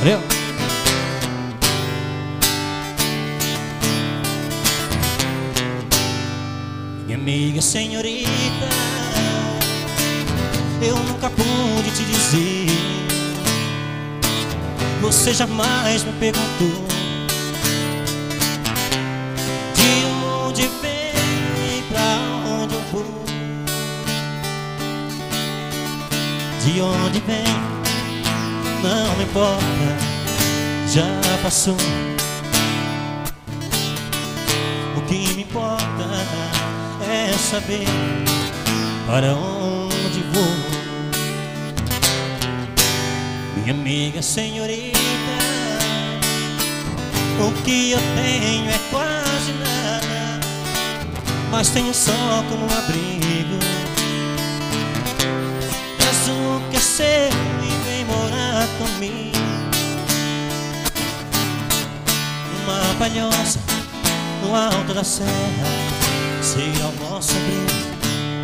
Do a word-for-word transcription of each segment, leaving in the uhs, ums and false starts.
Valeu. Minha amiga senhorita, eu nunca pude te dizer. Você jamais me perguntou de onde vem e pra onde eu vou. De onde vem, não me importa, já passou. O que me importa é saber para onde vou. Minha amiga senhorita, o que eu tenho é quase nada, mas tenho só como um abrigo. Traz o que é seu e vem morar comigo. Uma palhoça no alto da serra será o nosso abrigo.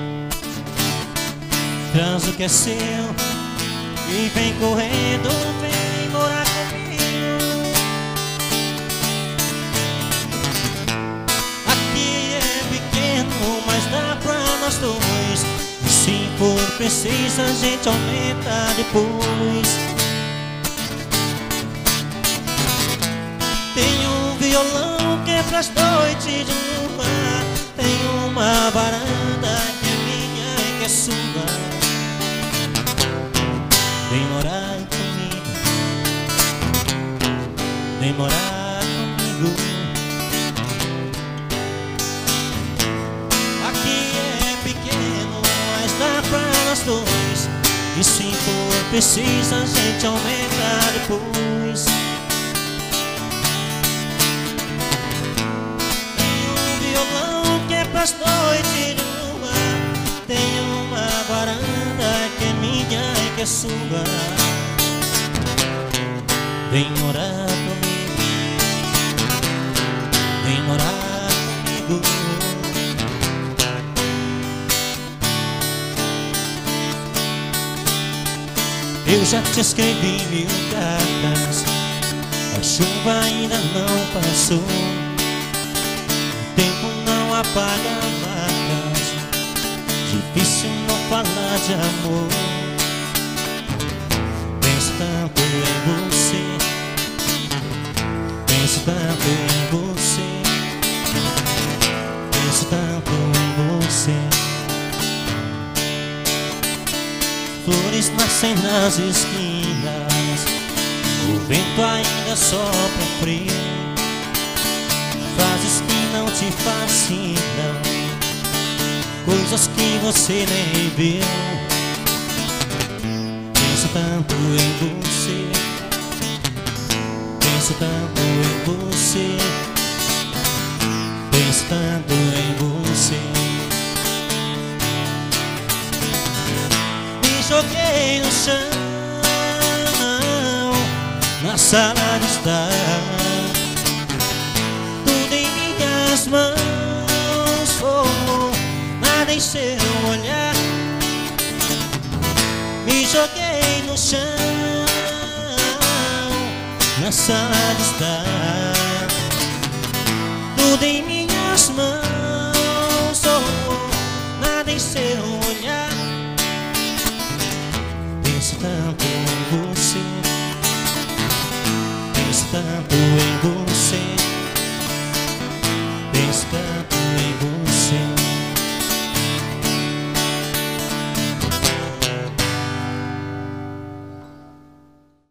Traz o que é seu e vem correndo, vem morar comigo. Aqui é pequeno, mas dá pra nós dois. E se for preciso a gente aumenta depois. Tem um violão que é pras noites de lua. Tem uma varanda que é minha e que é sua. Vem morar comigo, vem morar comigo. Aqui é pequeno, mas dá pra nós dois. E se for preciso a gente aumenta depois. Tem um violão que é pras noites de lua. Tem uma varanda que é minha e que é sua. Vem morar comigo, vem morar comigo. Eu já te escrevi mil cartas, a chuva ainda não passou. O tempo não apaga marcas, difícil não falar de amor. Penso tanto em você, penso tanto em você, penso tanto em você. Flores nascem nas esquinas, o vento ainda sopra frio. Frases que não te fascinam, coisas que você nem viu. Penso tanto em você, penso tanto em você, penso tanto em você. Me joguei no chão, na sala de estar, tudo em minhas mãos, oh, nada em seu olhar. Me joguei no chão, na sala de estar, tudo em minhas mãos, oh, nada em seu olhar. Penso tanto em você, penso tanto em você.